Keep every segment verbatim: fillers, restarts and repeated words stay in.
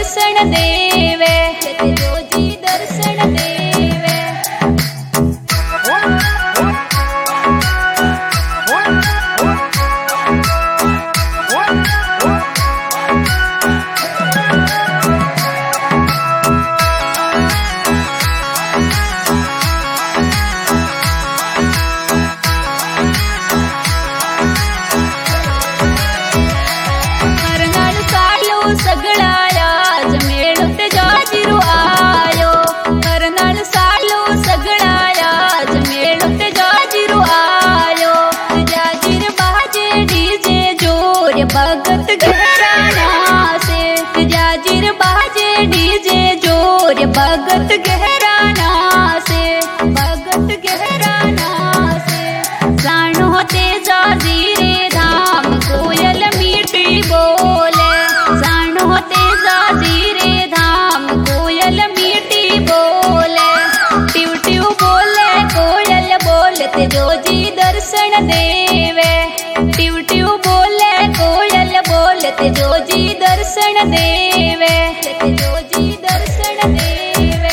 दर्शन देवे, तेजो जी दर्शन देवे। भगत घराना से जाजिर बाजे डीजे जोर, भगत घराना से, भगत घराना से। साणो ते जाजिरे धाम कोयल मीठी बोले, साणो ते जाजिरे धाम कोयल मीठी बोले। टिव टिव बोले कोयल बोलते जो जी दर्शन देवे, टिव टिव बोले कोयल बोलते जो जी दर्शन देवे, जो जी दर्शन देवे।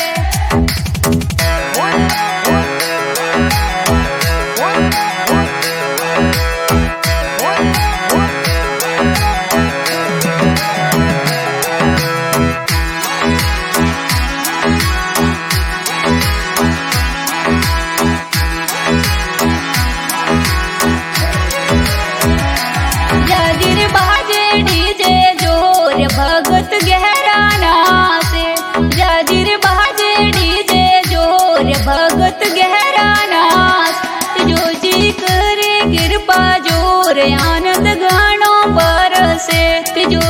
जाजिर बाजे डीजे जोर, भगत घराना से, जाजिर बाजे डीजे जोर, भगत घराना से। जो जी करे कृपा जोर, आनंद गानो बरसे, जो